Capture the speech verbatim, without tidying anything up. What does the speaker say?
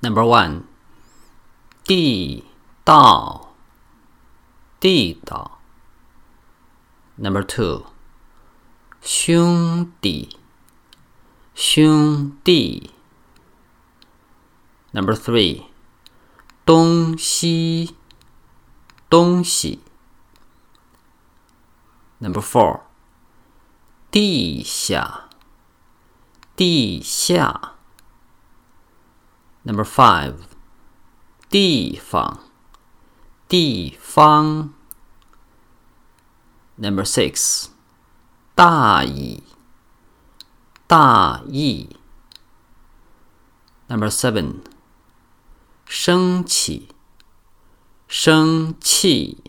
Number one, 地道地道 Number two, 兄弟兄弟 Number three, 东西东西 Number four, 地下地下 Number five, 地方地方 Number six, 大意大意 Number seven, 生气生气